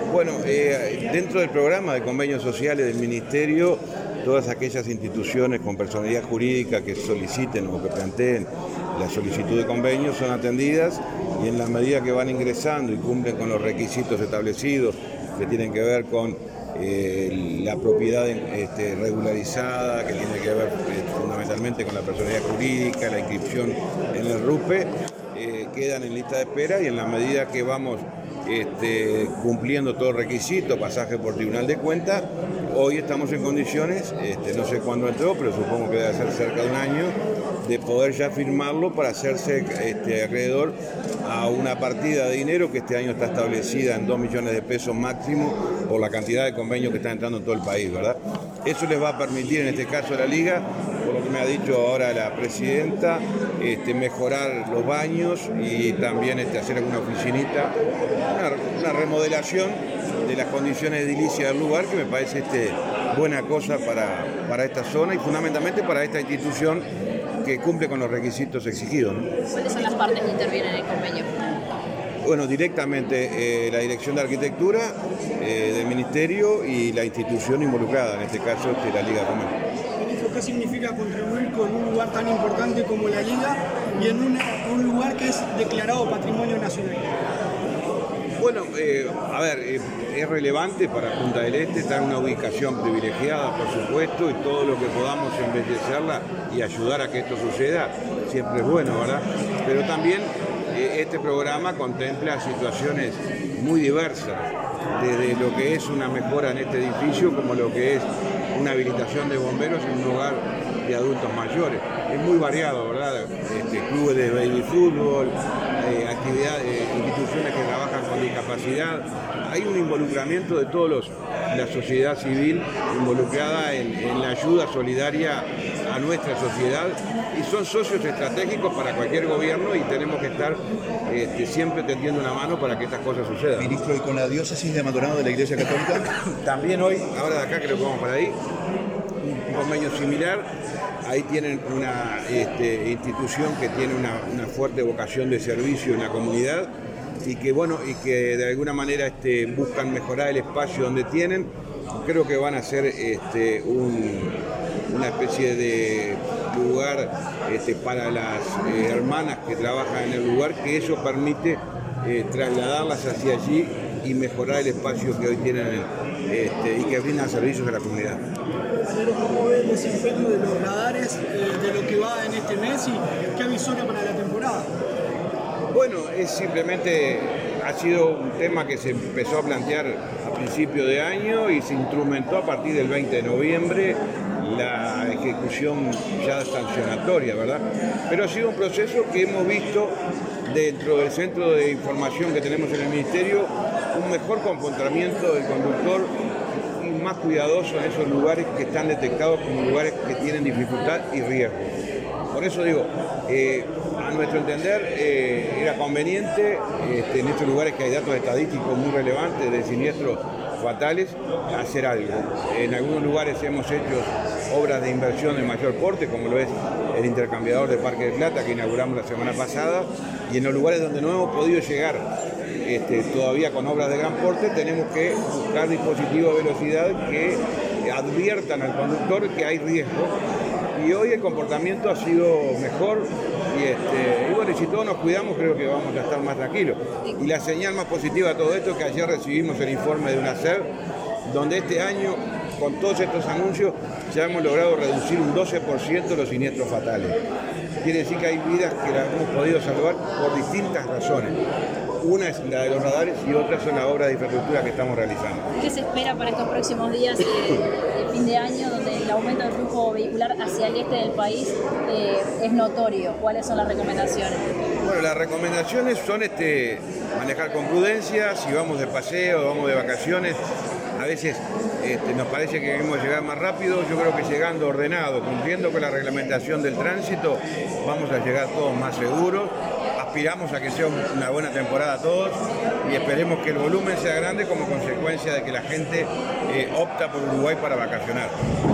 Bueno, dentro del programa de convenios sociales del Ministerio, todas aquellas instituciones con personalidad jurídica que soliciten o que planteen la solicitud de convenio son atendidas, y en la medida que van ingresando y cumplen con los requisitos establecidos que tienen que ver con la propiedad regularizada, que tiene que ver fundamentalmente con la personalidad jurídica, la inscripción en el RUPE, quedan en lista de espera, y en la medida que vamos cumpliendo todo requisito, pasaje por Tribunal de Cuentas, hoy estamos en condiciones, no sé cuándo entró, pero supongo que debe ser cerca de un año, de poder ya firmarlo para hacerse acreedor a una partida de dinero que este año está establecida en 2 millones de pesos máximo por la cantidad de convenios que están entrando en todo el país, ¿verdad? Eso les va a permitir, en este caso a la Liga, por lo que me ha dicho ahora la presidenta, mejorar los baños y también hacer alguna oficinita, una remodelación de las condiciones edilicias del lugar, que me parece buena cosa para esta zona y fundamentalmente para esta institución que cumple con los requisitos exigidos, ¿no? ¿Cuáles son las partes que intervienen en el convenio? Bueno, directamente la Dirección de Arquitectura del Ministerio y la institución involucrada, en este caso la Liga de Comercio. Ministro, ¿qué significa contribuir con un lugar tan importante como la Liga y en un lugar que es declarado Patrimonio Nacional? Bueno, es relevante para Punta del Este, está en una ubicación privilegiada, por supuesto, y todo lo que podamos embellecerla y ayudar a que esto suceda siempre es bueno, ¿verdad? Pero también este programa contempla situaciones muy diversas, desde lo que es una mejora en este edificio, como lo que es una habilitación de bomberos en un lugar de adultos mayores. Es muy variado, ¿verdad? Clubes de baby fútbol, actividades, instituciones que trabajan con discapacidad. Hay un involucramiento de todos la sociedad civil involucrada en la ayuda solidaria a nuestra sociedad, y son socios estratégicos para cualquier gobierno, y tenemos que estar siempre tendiendo una mano para que estas cosas sucedan. Ministro, ¿y con la diócesis de Maldonado de la Iglesia Católica? También hoy, ahora de acá creo que vamos para ahí, un convenio similar. Ahí tienen una institución que tiene una fuerte vocación de servicio en la comunidad, y que de alguna manera buscan mejorar el espacio donde tienen. Creo que van a ser una especie de lugar para las hermanas que trabajan en el lugar, que eso permite trasladarlas hacia allí y mejorar el espacio que hoy tienen y que brindan servicios a la comunidad. ¿Cómo ve el desempeño de los radares, de lo que va en este mes, y qué avisora para la temporada? Bueno, ha sido un tema que se empezó a plantear a principio de año y se instrumentó a partir del 20 de noviembre la ejecución ya sancionatoria, ¿verdad? Pero ha sido un proceso que hemos visto dentro del centro de información que tenemos en el Ministerio, un mejor comportamiento del conductor y más cuidadoso en esos lugares que están detectados como lugares que tienen dificultad y riesgo. Por eso digo, a nuestro entender era conveniente en estos lugares que hay datos estadísticos muy relevantes de siniestros fatales, hacer algo. En algunos lugares hemos hecho obras de inversión de mayor porte, como lo es el intercambiador de Parque de Plata que inauguramos la semana pasada, y en los lugares donde no hemos podido llegar todavía con obras de gran porte, tenemos que buscar dispositivos de velocidad que adviertan al conductor que hay riesgo. Y hoy el comportamiento ha sido mejor, y bueno, si todos nos cuidamos, creo que vamos a estar más tranquilos. Y la señal más positiva de todo esto es que ayer recibimos el informe de UNACEF, donde este año, con todos estos anuncios, ya hemos logrado reducir un 12% los siniestros fatales. Quiere decir que hay vidas que las hemos podido salvar por distintas razones. Una es la de los radares y otra son las obras de infraestructura que estamos realizando. ¿Qué se espera para estos próximos días de fin de año, donde el aumento del flujo vehicular hacia el este del país es notorio? ¿Cuáles son las recomendaciones? Bueno, las recomendaciones son manejar con prudencia. Si vamos de paseo, vamos de vacaciones, a veces nos parece que queremos llegar más rápido. Yo creo que llegando ordenado, cumpliendo con la reglamentación del tránsito, vamos a llegar todos más seguros. Aspiramos a que sea una buena temporada todos, y esperemos que el volumen sea grande como consecuencia de que la gente opta por Uruguay para vacacionar.